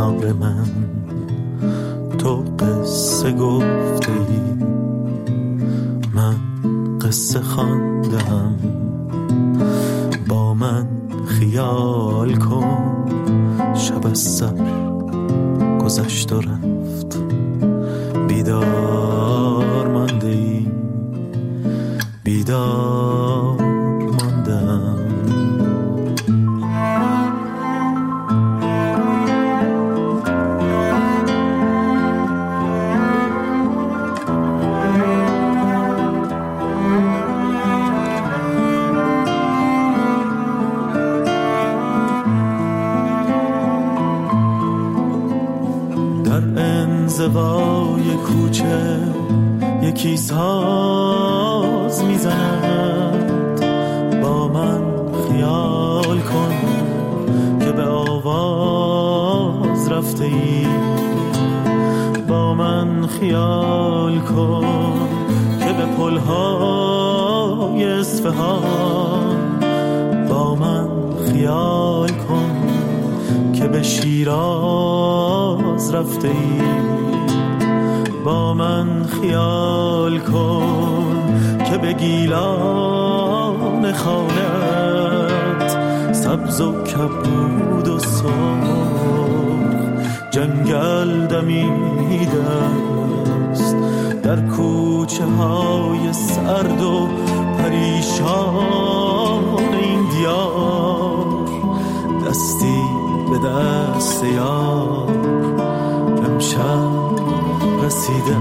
کنار من تو قصه گفته ای، من قصه خواندم. با من خیال کن شب از سر گذشت و رفت، بیدار مانده ای، بیدار ماندم. انزوای کوچه یکی ساز میزند، با من خیال کن که به آواز رفته ای، با من خیال کن که به پلهای اصفهان، با من خیال کن که به شیراز رفته ای، با من خیال کن که به گیلان خانت سبز و کبود و سرخ جنگل دمیده است، در کوچه های سرد و پریشان این دیار، دستی به دست یار امشب رسیده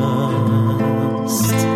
است.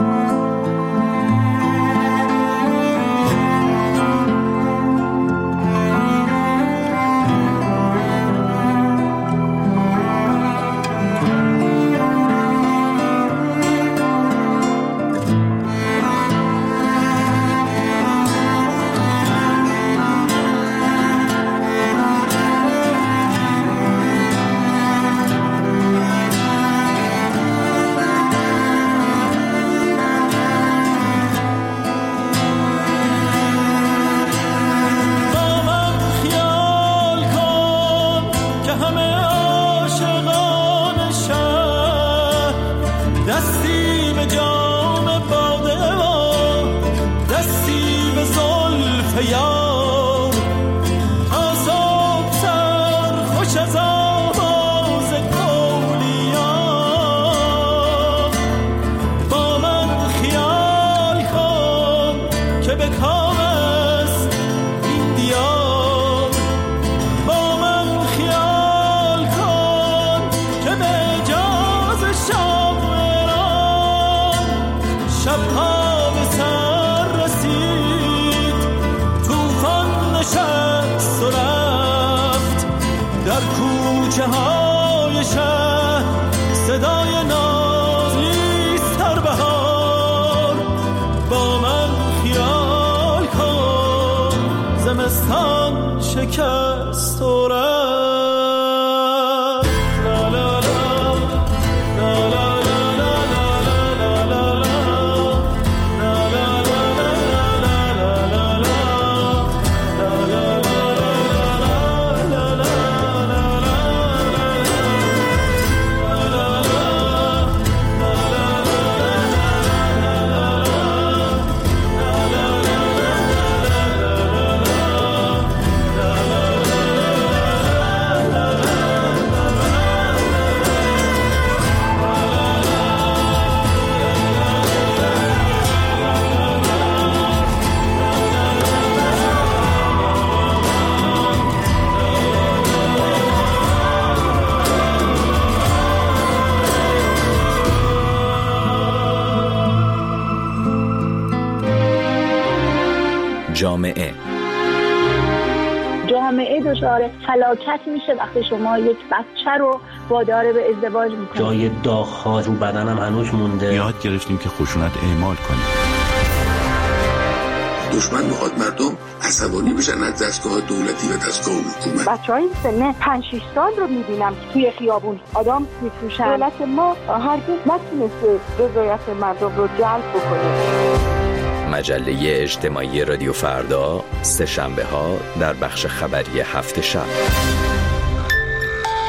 شکست و رفت، لا لا لا لا لا لا لا لا جامعه دچار فلاکت میشه وقتی شما یک بچه رو وادار به ازدواج میکنید. جای داغ‌ها رو بدنم هنوز مونده. یاد گرفتیم که خشونت اعمال کنیم. دشمن میخواد مردم عصبانی بشن از دستگاه دولتی و دستگاه حکومت. بچهای سن 5-6 سال رو میبینم که توی خیابون آدم میفروشن. دولت ما هرگز نتونسته رضایت مردم رو جلب بکنه. مجله اجتماعی رادیو فردا، سه شنبه ها در بخش خبری هفت شب.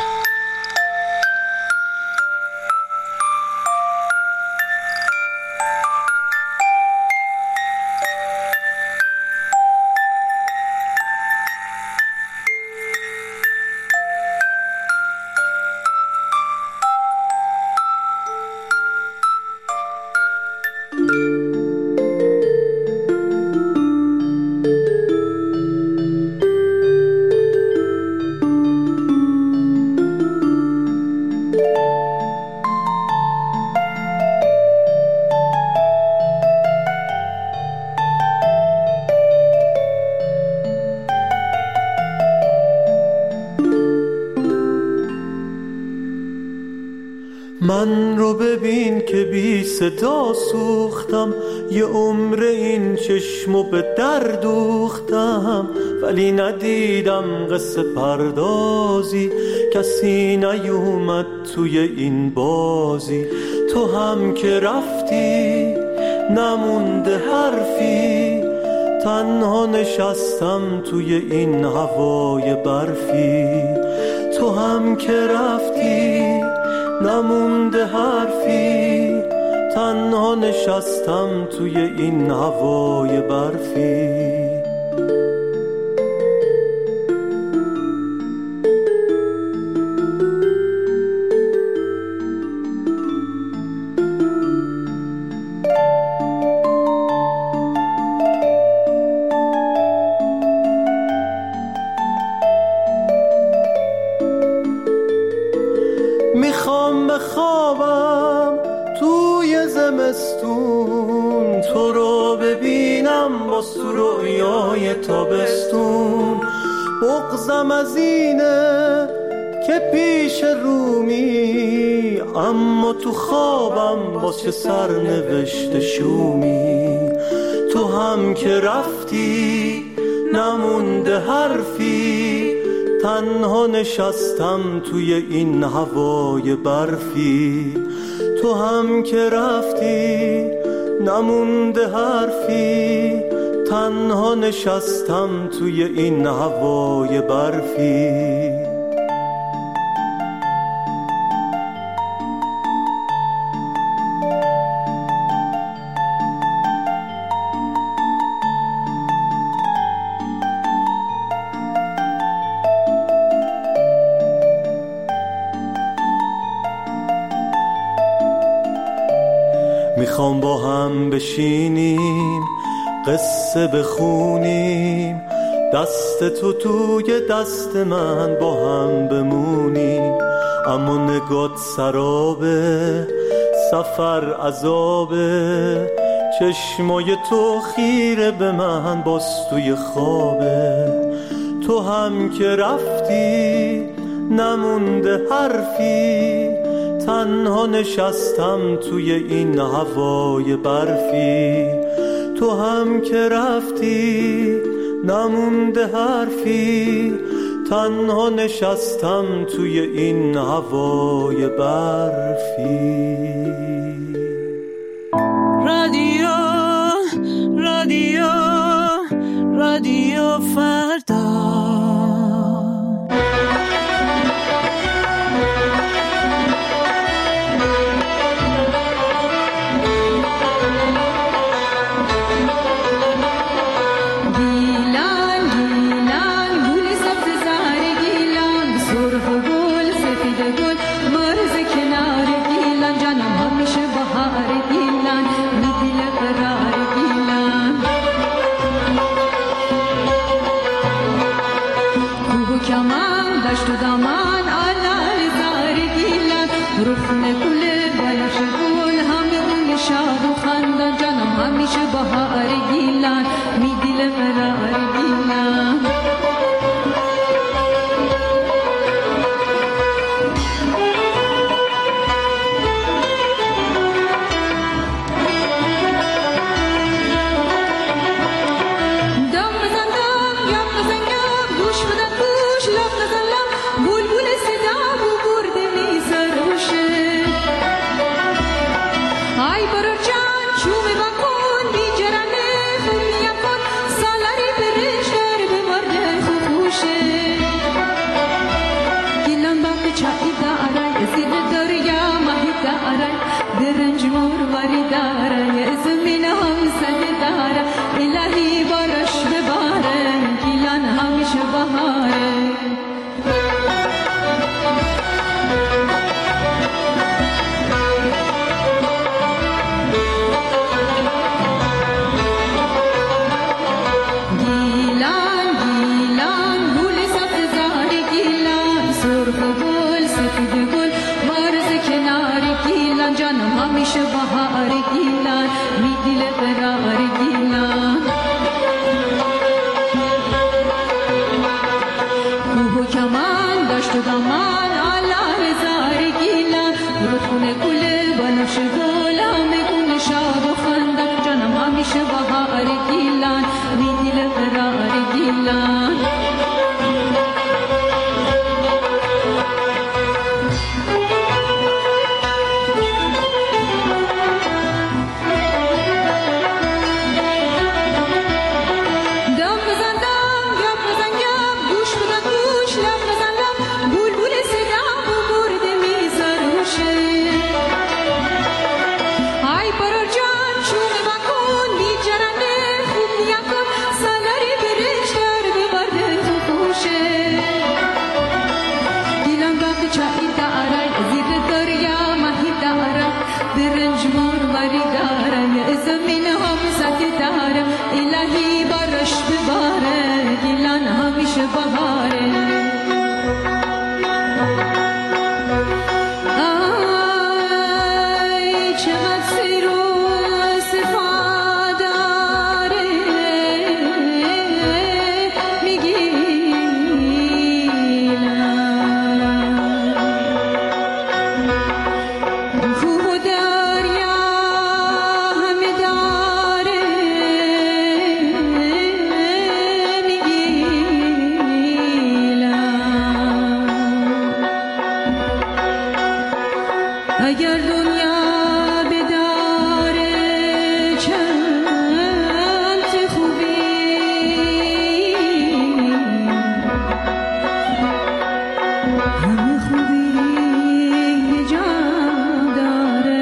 من رو ببین که بی صدا سوختم، یه عمر این چشمو به در دوختم، ولی ندیدم قصه پردازی، کسی نیومد توی این بازی. تو هم که رفتی نمونده حرفی، تنها نشستم توی این هوای برفی. تو هم که رفتی نمونده حرفی، تنها نشستم توی این هوای برفی. میخوام بخوابم توی زمستون، تو رو ببینم با رویای تابستون. بغضم از اینه که پیش رومی، اما تو خوابم واسه سرنوشت شومی. تو هم که رفتی نمونده حرفی، تنها نشستم توی این هوای برفی. تو هم که رفتی نمونده حرفی، تنها نشستم توی این هوای برفی. میخوام با هم بشینیم قصه بخونیم، دست تو توی دست من با هم بمونیم. اما نگات سرابه، سفر عذابه، چشمای تو خیره به من باز توی خوابه. تو هم که رفتی نمونده حرفی، تنها نشستم توی این هوای برفی. تو هم که رفتی نمونده حرفی، تنها نشستم توی این هوای برفی. رادیو رادیو رادیو فردا. کمان داشت و دامان آلا هزار گیلان رودخونه اگر دنیا به دار چند خوبی همه خوبی به جان داره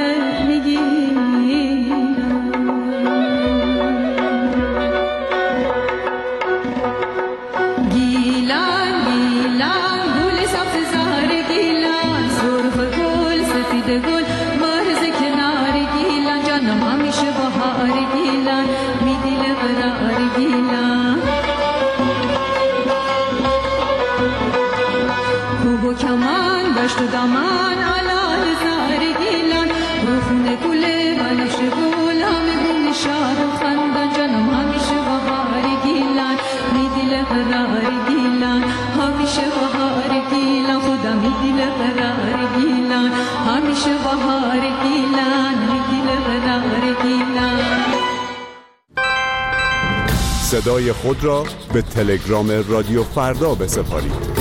گیلان گیلان گل سبزار گیلان سرخ گل سفید گل مرز کنار گیلان جانم همیشه بهار گیلان می دل قرار گیلان کوه و کمان دشت و دامان علال زار گیلان روخونه گل بنفش گل همه گل شاد و خندان جانم همیشه بهار گیلان می دل قرار گیلان همیشه بهار گیلان خدا می دل قرار گیلان همیشه بهار گیلان می دل قرار گیلان. صدای خود را به تلگرام رادیو فردا بسپارید.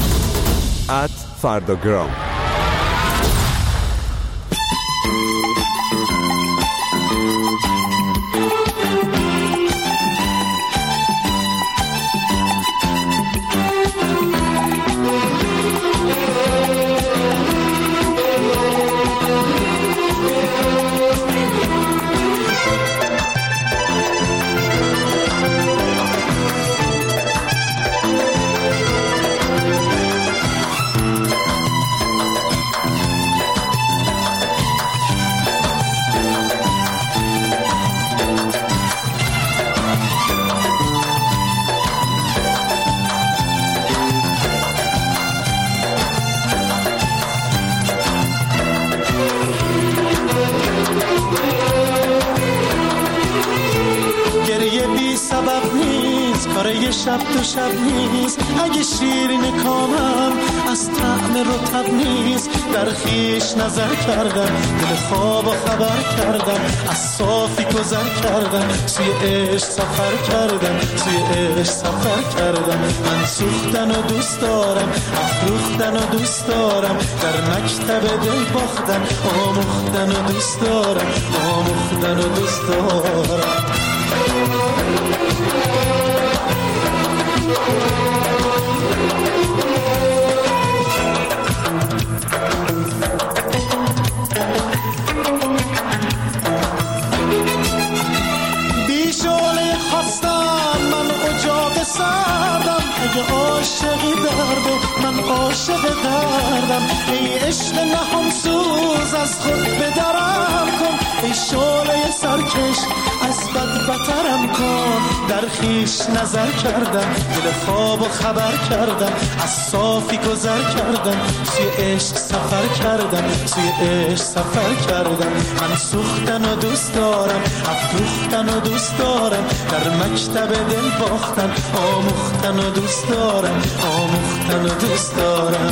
@فرداگرام. کاره شب تو شب نیست اگه شیرین کامم از طعم رطب نیست در خیش نظر کردم دل خواب و خبر کردم از صافی گذر کردم سوی عشق سفر کردم سوی عشق سفر کردم من سوختن و دوست دارم افروختن و دوست دارم در مکتب دل باختن آموختن و دوست دارم آموختن و دوست دارم بیشاله خواستم من اجاق سردم اگه عاشقی درد من عاشق دردم ای عشق نهم سوز از خود بدرم کن ای شاله سرکش از بد بترم کن در خیش نظر کردم دل خواب و خبر کردم از صافی گذر کردم سوی عشق سفر کردم سوی عشق سفر کردم من سوختن و دوست دارم افروختن و دوست دارم در مکتب دل باختن آموختن و دوست دارم آموختن و دوست دارم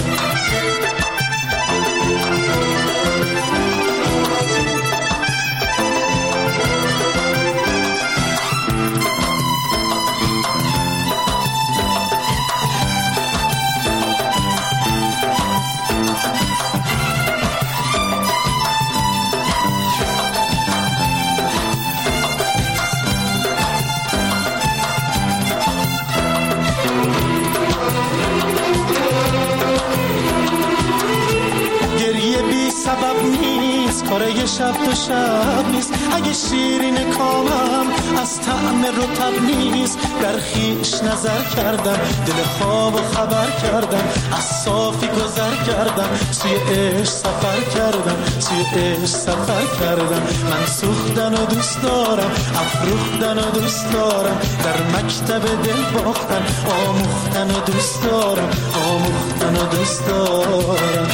سبب نیست کاره شب تو شب نیست اگه شیرین کامم از طعم رطب نیست در خیش نظر کردم دل خواب و خبر کردم از صافی گذر کردم سوی عشق سفر کردم سوی عشق سفر کردم من سوختن و دوست دارم افروختن و دوست دارم در مکتب دل باختن آموختن و دوست دارم آموختن و دوست دارم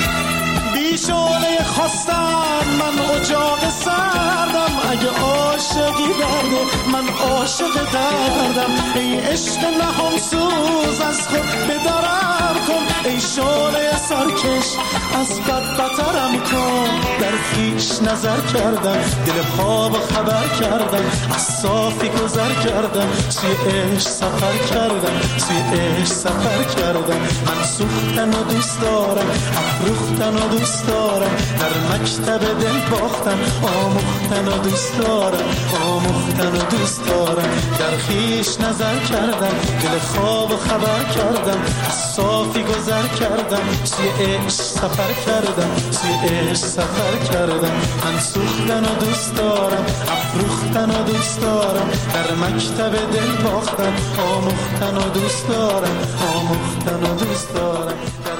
بیشاله خواستم من اجاق سردم اگه عاشقی درده، من عاشق دردم. ای عشق نهم سوز از خود بدرم کن، ای شعله سرکش از بد بترم کن. در خویش نظر کردم، دل خواب خبر کردم، از صافی گذر کردم، سوی عشق سفر کردم، سوی عشق سفر کردم. من سوختن و دوست دارم، افروختن و دوست دارم، در مکتب دل باختن، آموختن و دوست دارم، آموختن و دوست دارم. در خویش نظر کردم، دل خواب خبر کردم، از صافی گذر کردم، سوی عشق سفر کردم، سوی عشق سفر کردم. من سوختن و دوست دارم، افروختن و دوست دارم، در مکتب دل باختن، آموختن و دوست دارم، آموختن و دوست دارم.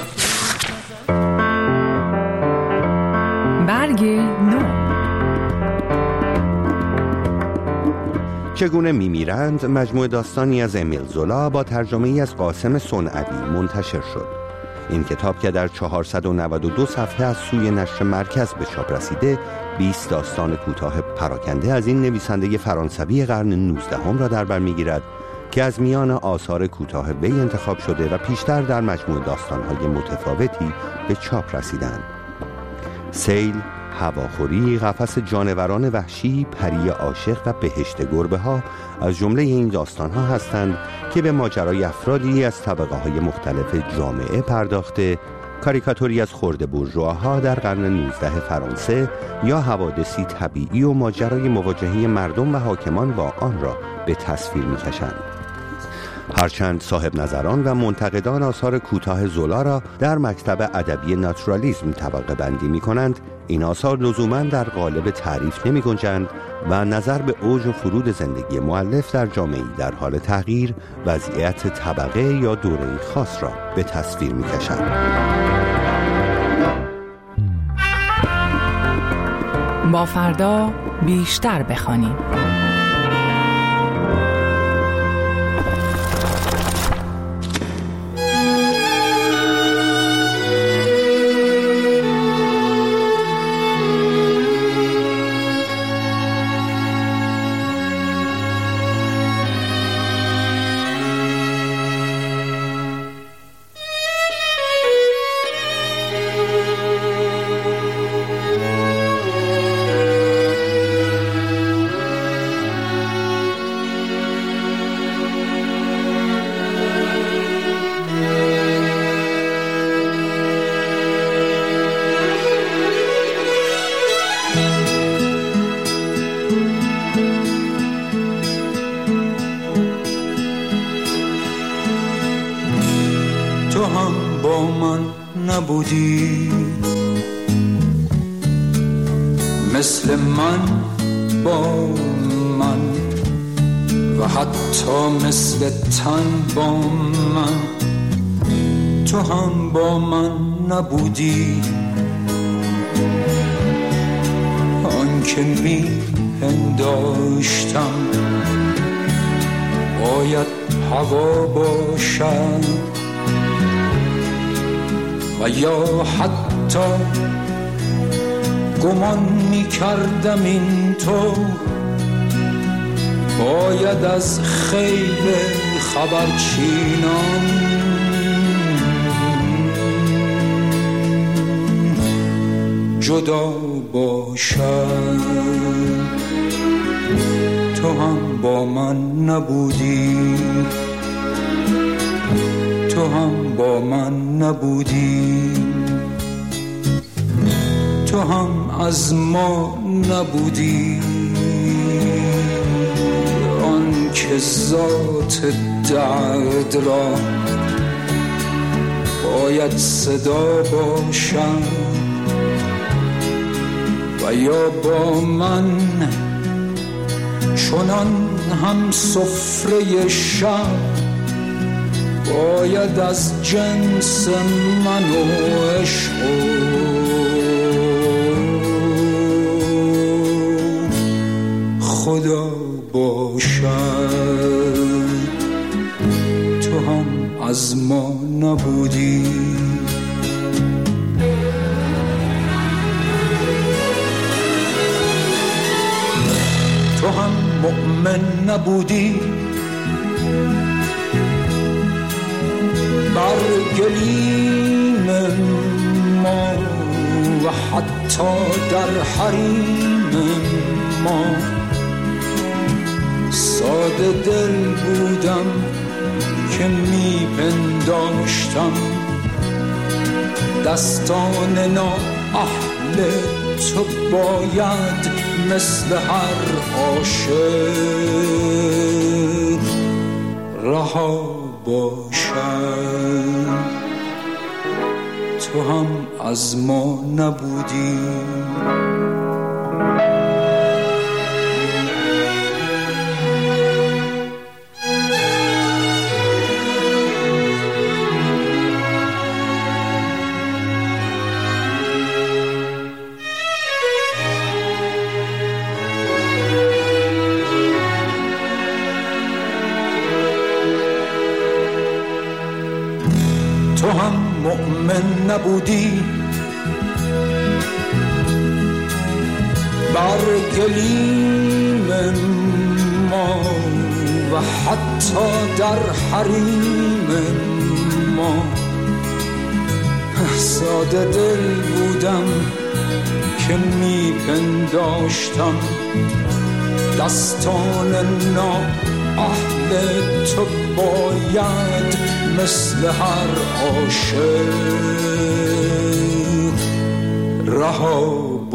برگ نو. چگونه میمیرند مجموعه داستانی از امیل زولا با ترجمه ای از قاسم صنعتی منتشر شد. این کتاب که در 492 صفحه از سوی نشر مرکز به چاپ رسیده، 20 داستان کوتاه پراکنده از این نویسنده فرانسوی قرن 19 را در بر میگیرد که از میان آثار کوتاه وی انتخاب شده و پیشتر در مجموعه داستان‌های متفاوتی به چاپ رسیدند. سیل، هواخوری، قفس جانوران وحشی، پری عاشق و بهشت گربه ها از جمله این داستان ها هستند که به ماجرای افرادی از طبقه های مختلف جامعه پرداخته، کاریکاتوری از خرده بورژواها در قرن 19 فرانسه یا حوادثی طبیعی و ماجرای مواجهه مردم و حاکمان با آن را به تصویر می کشند. هرچند صاحب نظران و منتقدان آثار کوتاه زولا را در مکتب ادبی ناتورالیسم طبقه بندی می کنند، این آثار لزوماً در قالب تعریف نمی گنجند و نظر به اوج و فرود زندگی مؤلف در جامعه‌ای در حال تغییر، وضعیت طبقه یا دوره خاص را به تصویر می کشند. با فردا بیشتر بخوانیم. نبودی مثل من با من و حتی مثل تن با من، تو هم با من نبودی. آن که می پنداشتم باید هوا باشد و یا حتی گمان می کردم این تو باید از خیل خبرچینان جدا باشد. تو هم با من نبودی، تو هم با من نبودی، تو هم از ما نبودی. آن که ذات درد را باید صدا باشد و یا با من چنان هم سفره شب باید از جنس من و عشق خدا باشد. تو هم از ما نبودی، تو هم مؤمن نبودی بر گلیم ما و حتی در حریم ما. ساده دل بودم که میپنداشتم دستان نااهل تو باید مثل هر عاشق رها باشد. تو هم از ما نبودی. تو هم مؤمن نبودی بر گلیم ما و حتی در حریم ما. ساده دل بودم که میپنداشتم دستان نااهل تو باید مثل هر عاشق رها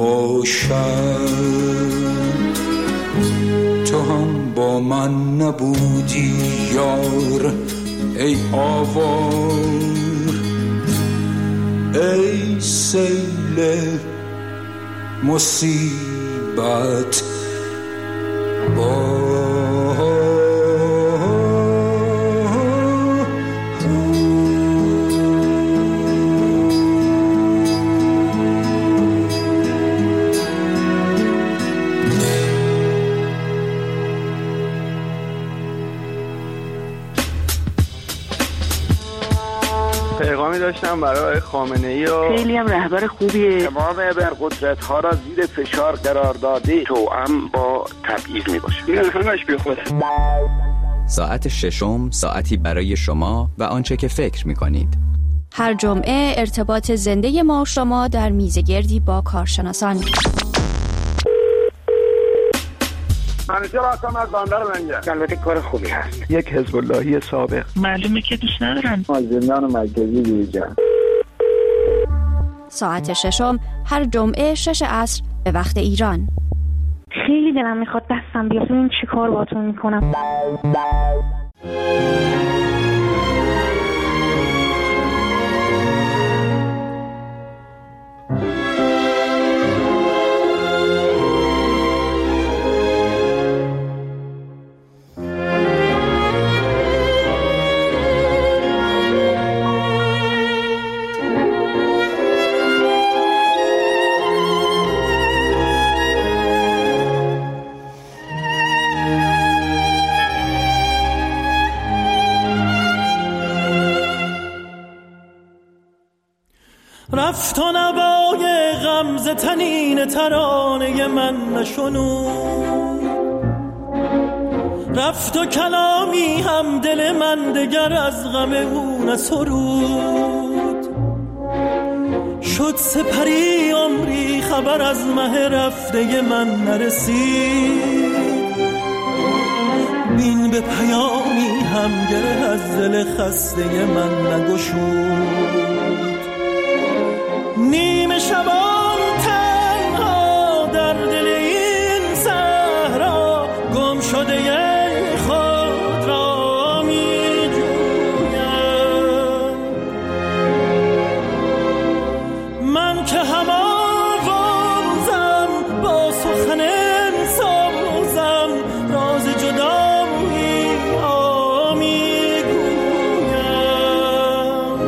باشد. تو هم با من نبودی یار ای آوار، ای سیل مصیبت پیغامی داشتم برای خامنه‌ای و خیلی هم رهبر خوبیه. تمام ابرقدرت‌ها را زیر فشار قرار داده توأم با تبعیض میباشه. این همش بی خوده. ساعت ششم ساعتی برای شما و آنچه که فکر می‌کنید. هر جمعه ارتباط زنده ما و شما در میزگردی با کارشناسان. منیجر هستم از بندر منجر. البته کار خوبی هست. یک حزب اللهی سابق. معلومه که دوست ندارن. از زندان مرکزی بیرون. ساعت ششم هر جمعه 6 عصر به وقت ایران. خیلی دلم میخواد دستم بیاد. این چی کار باهاتون میکنم؟ رفت و نوای غمزه تنین ترانه من نشنود، رفت و کلامی هم دل من دگر از غم او نسرود. شد سپری عمری خبر از مه رفته من نرسید، بین به پیامی هم گره از دل خسته من نگشود. نیمه شبان تنها در دل این صحرا گم شده خود را می جویم. من که هم آوازم با سخن سازم راز جدایی می گویم.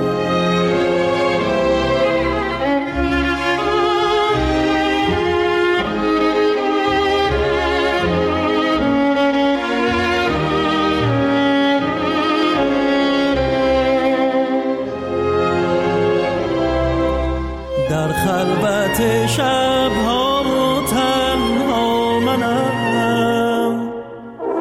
در خلوت شب‌ها تنها منم،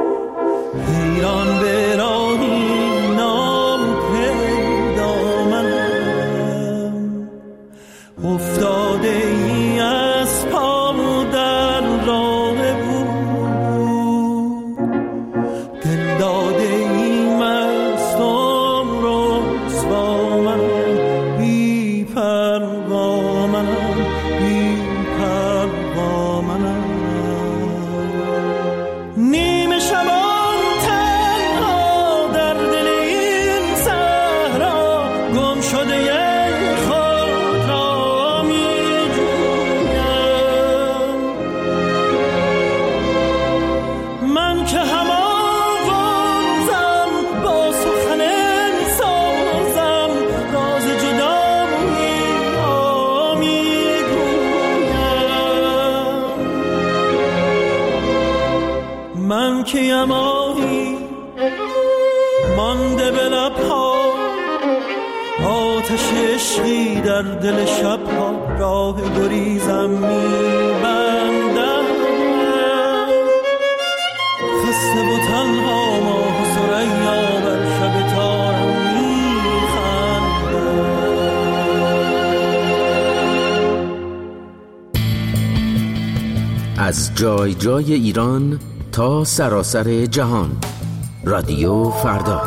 که یمانی مانده به لبها، آتش عشقی در دل شبها، راه گریزم میبندم. خسته و تنها ماه و ثریا بر شب تارم میخندم. از جای جای ایران تا سراسر جهان، رادیو فردا.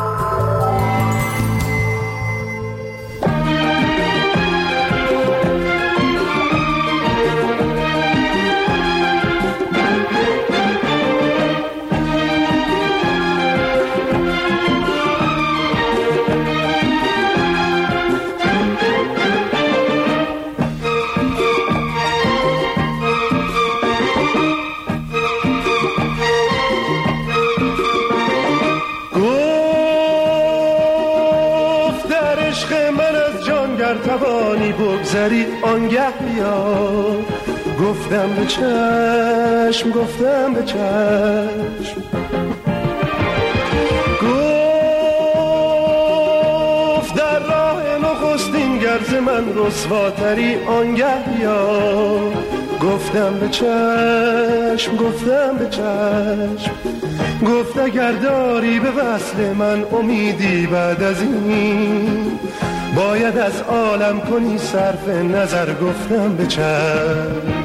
بگذری آنگه بیا، گفتم به چشم، گفتم به چشم، گفت در راه نخستین گرز من رسواتری آنگه بیا، گفتم به چشم، گفتم به چشم، گفت اگر داری به وصل من امیدی بعد از این، باید از عالم کنی صرف نظر، گفتم به چشم.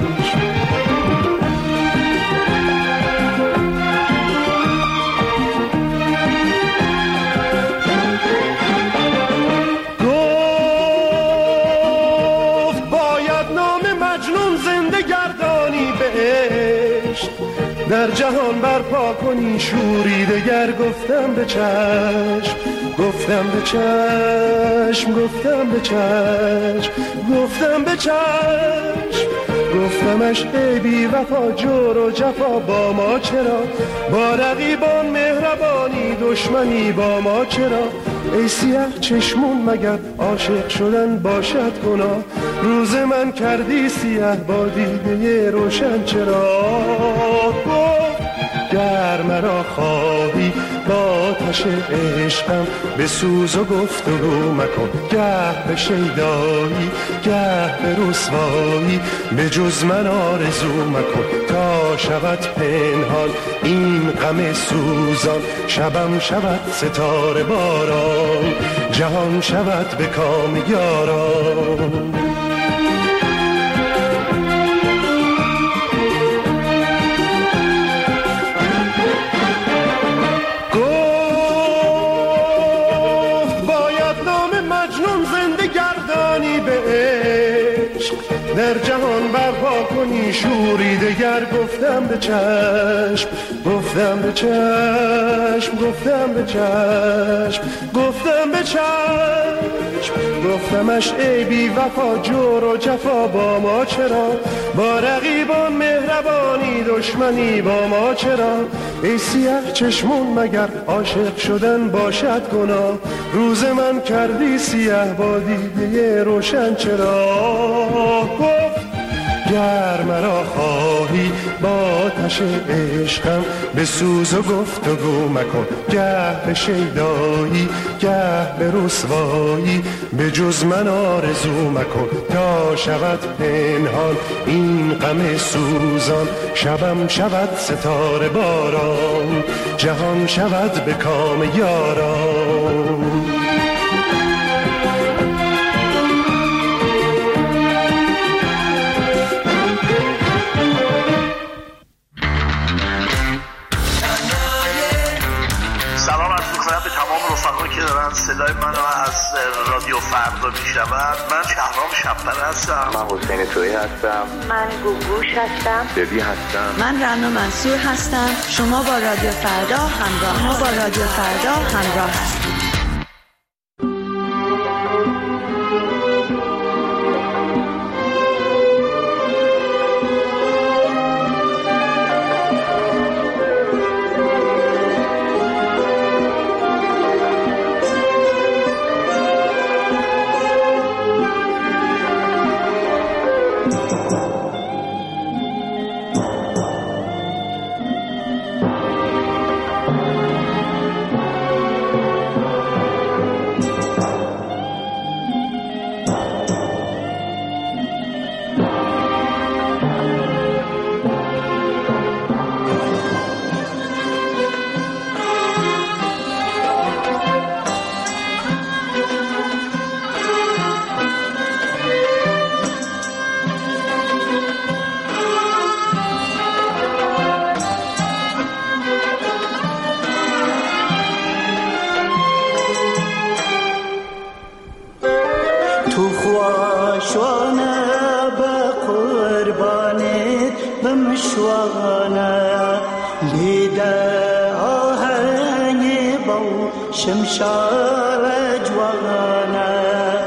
گفت باید نام مجنون زنده گردانی به عشق، در جهان برپا کنی شوری دگر، گفتم به چشم، گفتم به چشم، گفتم به چشم، گفتم به چشم، گفتمش ای بی وفا جور و جفا با ما چرا، با رقیبان مهربانی دشمنی با ما چرا، ای سیاه چشمون مگر عاشق شدن باشد گناه، روز من کردی سیاه با دیده روشن چرا، گر مرا خواهی با آتش عشقم به سوز و گفتگو مکن، گه به شیدایی گه به رسوایی، به جز من آرزو مکن، تا شود پنهان این غم سوزان، شبم شود ستاره باران، جهان شود به کام یاران. در جهان برپا کنی شوری دگر، گفتم به چشم، گفتم به چشم، گفتم به چشم، گفتم به چشم، گفتمش ای بی وفا جور و جفا با ما چرا، با رقیبان مهربانی دشمنی با ما چرا، ای سیاه چشمون مگر عاشق شدن باشد گناه، روز من کردی سیاه با دیده روشن چرا، گر مرا خواهی با آتش عشقم به سوز و گفتگو مکن، گه به شیدایی گه به رسوایی، به جز من آرزو مکن، تا شود پنهان این غم سوزان، شبم شود ستاره باران، جهان شود به کام یاران. که دارن صدای منو از رادیو فردا میشنون. من شهرام شب‌پره هستم. من حسین تویی هستم. من گوگوش هستم. دبی هستم. من رنا منصور هستم. شما با رادیو فردا همراه هستید. شوانه لیده آهنگ با شمشار جوانه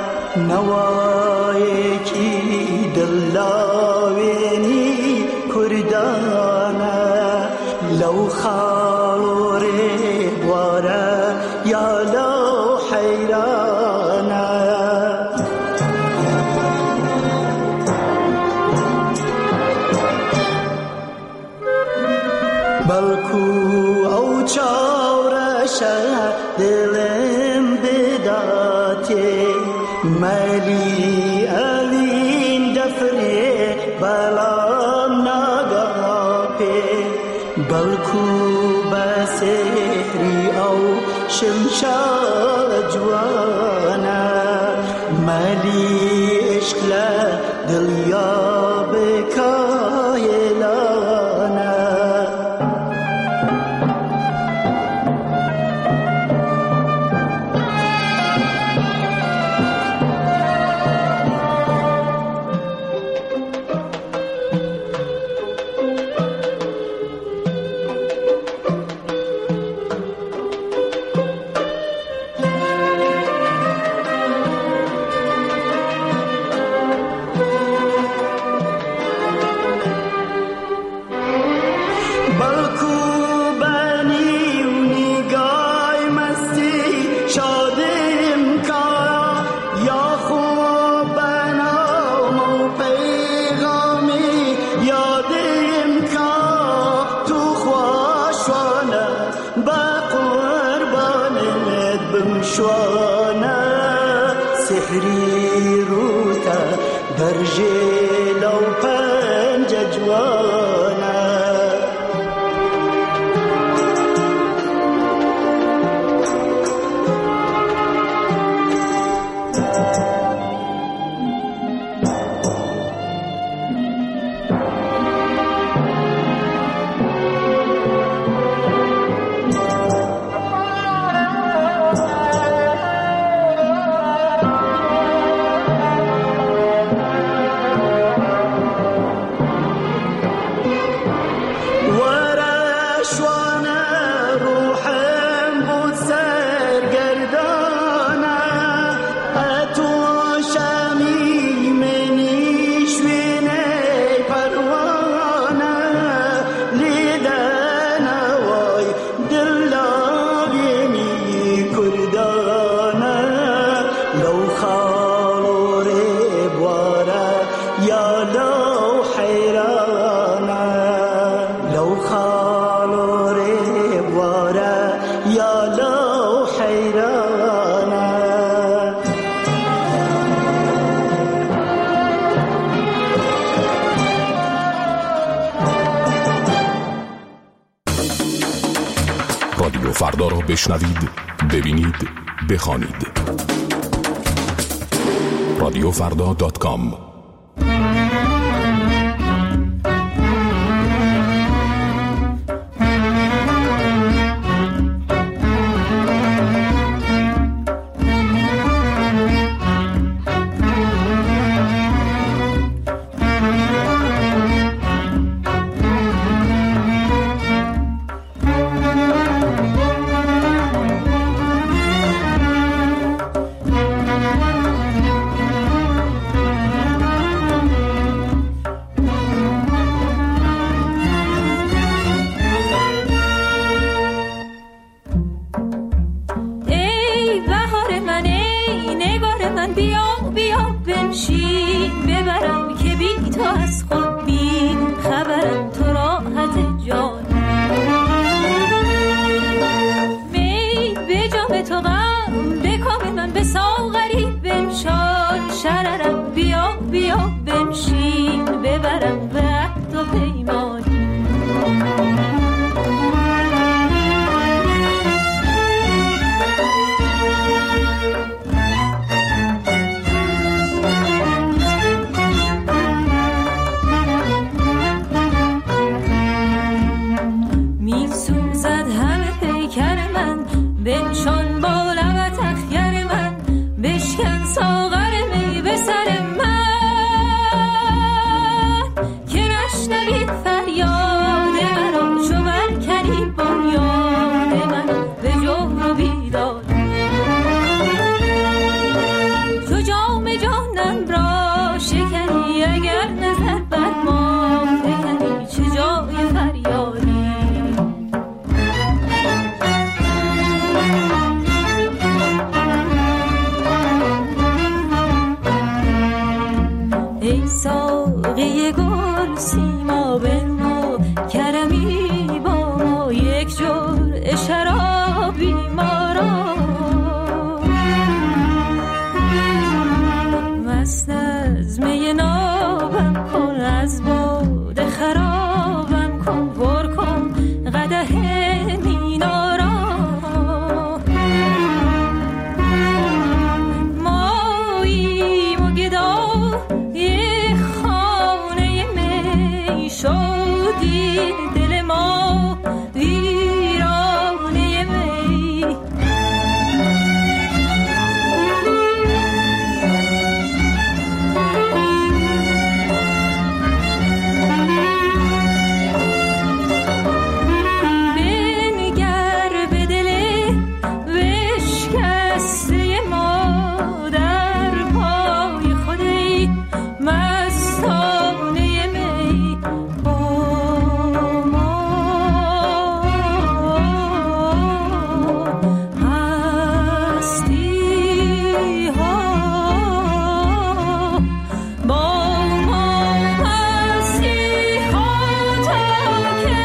نوای کی دلاوینی کردانه لو خالور بواره یا لو حیرانه بلکو او چارشه دلم بداته ملی الین دفره بلام نگاپه بلکو بسری او شمشار جوانه ملی عشق دلیا بکایلانه سحری روتا در جلو پنج جوانه رادیو فردا را بشنوید، ببینید، بخوانید. رادیوفردا.com فریاد گل سیما بنما کرمی با ما یک جرعه شرابی ما را مست از می نابم کن از باده خرابم کن پر کن قدح مینا را ماییم و گدا یک خانه می شدی دل ما ویرانه می بنگر به دل وشکسته ما در پای خودی مستانه می با ما هستی ها با ما هستی ها تا کی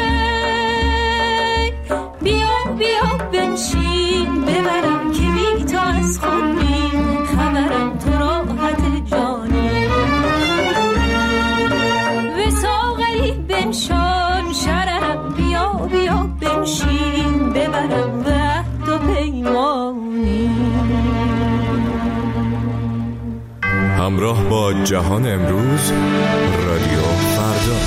بیا بنشین ببرم که بی تو از خود بی خبرم تو راحت جانی به ساغری بنشان شررم بیا بنشین ببرم به عهد و پیمانی همراه با جهان امروز رادیو فردا.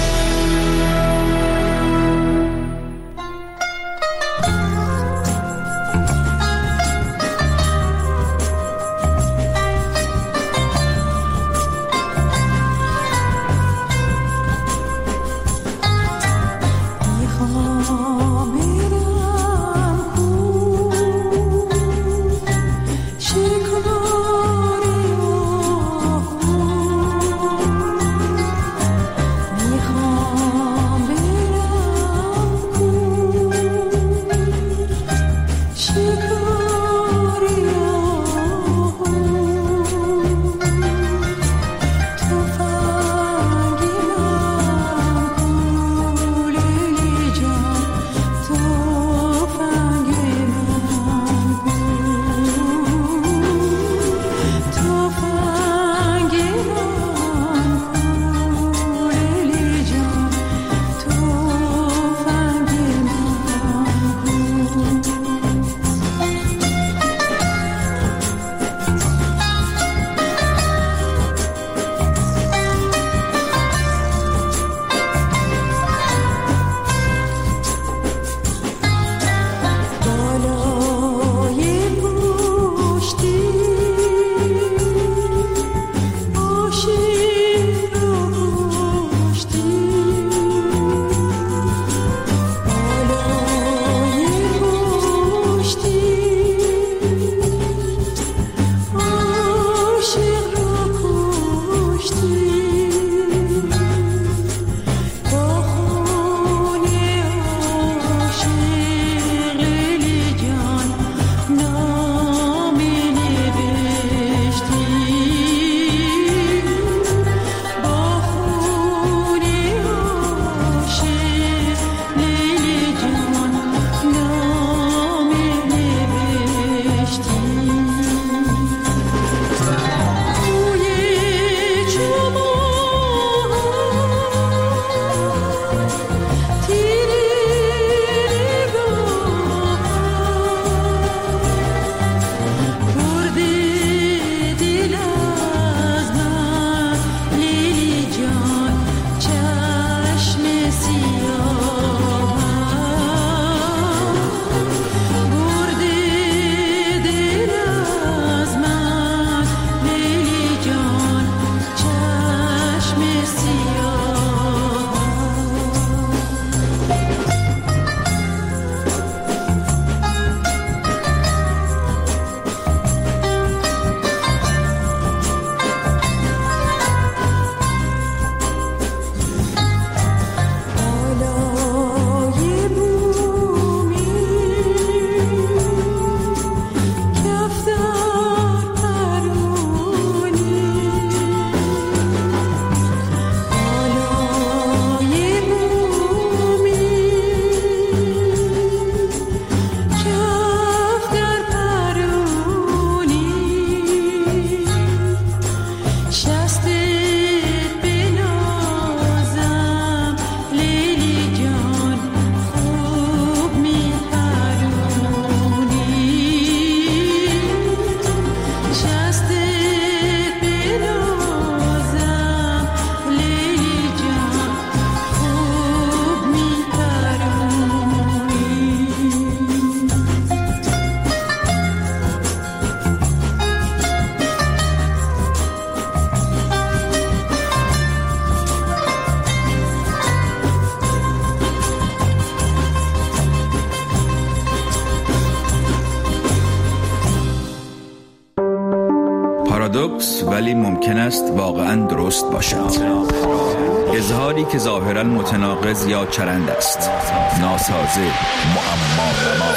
پارادوکس ولی ممکن است واقعا درست باشد. اظهاری که ظاهرا متناقض یا چرند است، ناسازه، معما.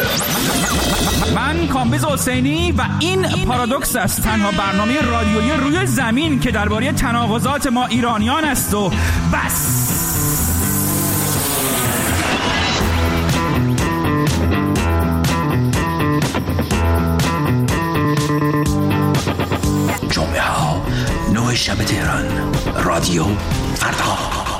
من کامبیز حسینی و این پارادوکس است، تنها برنامه رادیویی روی زمین که درباره تناقضات ما ایرانیان است و بس. جمعه ها 9 شب تهران، رادیو فردا.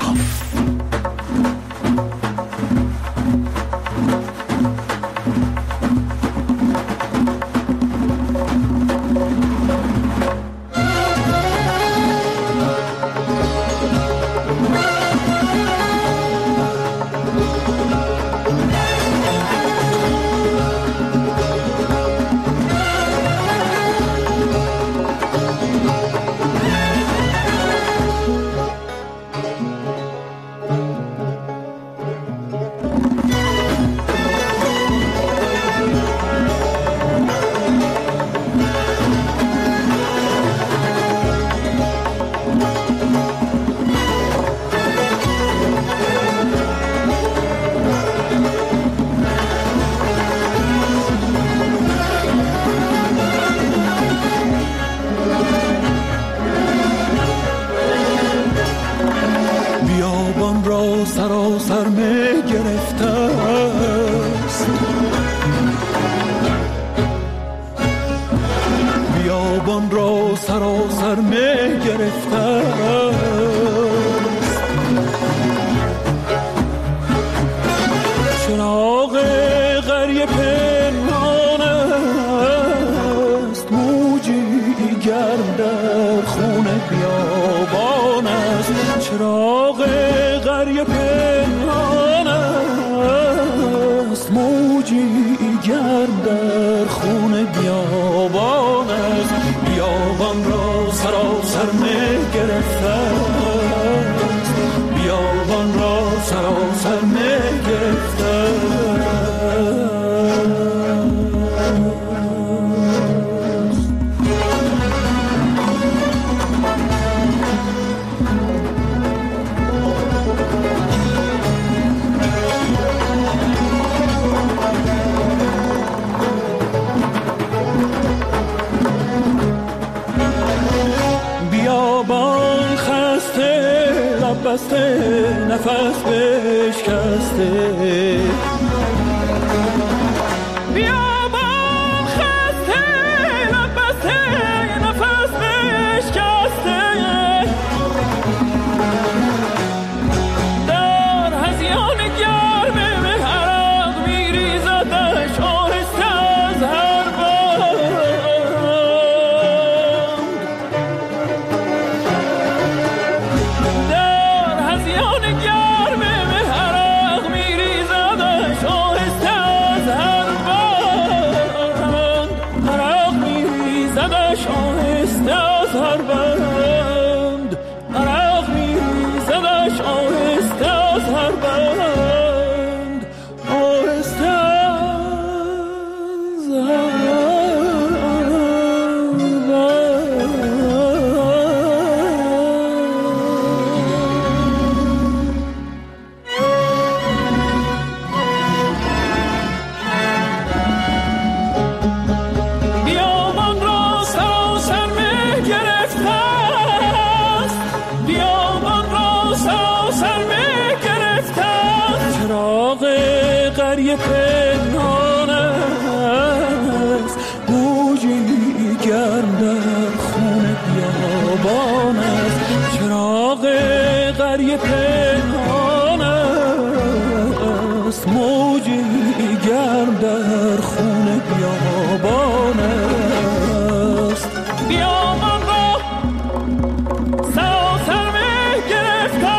سراسر می گرفته است، بیابان را سراسر می گرفته است، چراغ قریه پنهان است، موجی گرم در خون بیابان است، چراغ قریه پنهان است، موجی گرم در خون بیابان است، بیابان را سراسر می گرفته است، بیابان را سراسر می گرفته است. بیابان خسته لب بسته نفس بشکسته، بیابان خسته لب بسته نفس بشکسته، در هذیان گرم عرق میریزدش آهسته از هر قریه پنهان است، موجی گرم در خون بیابان است، چراغ قریه پنهان است، موجی گرم در خون بیابان است، بیابان را سراسر می گرفته.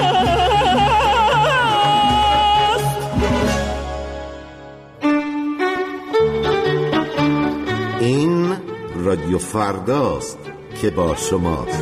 این رادیو فرداست که با شماست.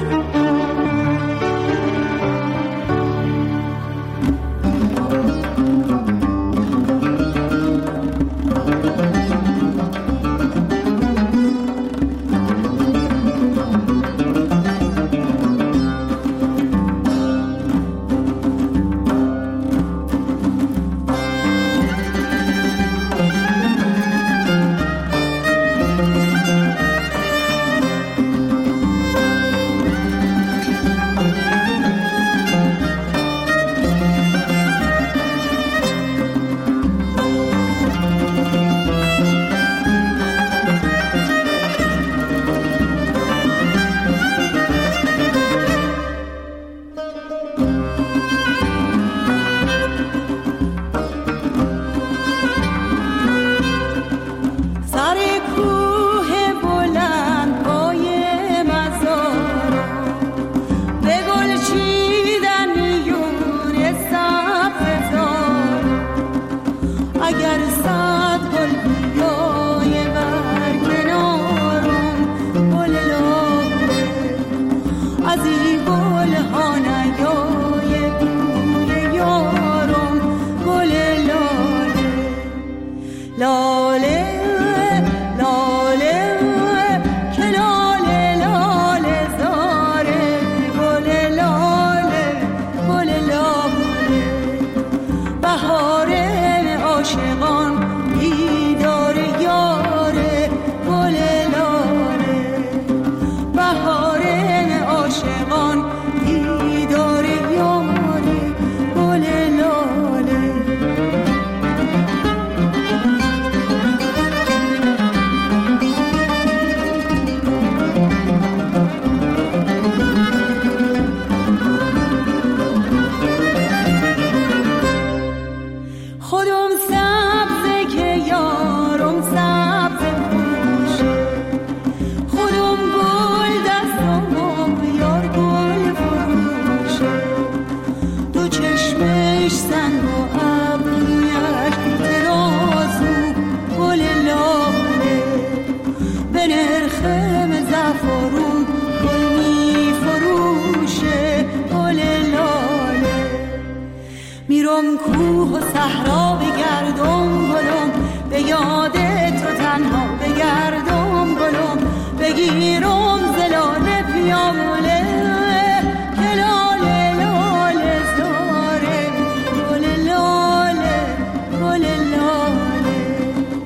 بگیرم کوه و صحرا بگردم گلم، به یاد تو تنها بگردم گلم، بگیرم زلال پیامله که لاله لاله زاره، گل لاله گل لاله،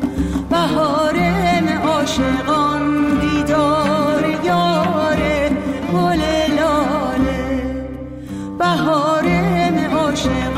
بهارم عاشقان دیدار یاره، گل لاله بهارم عاشقان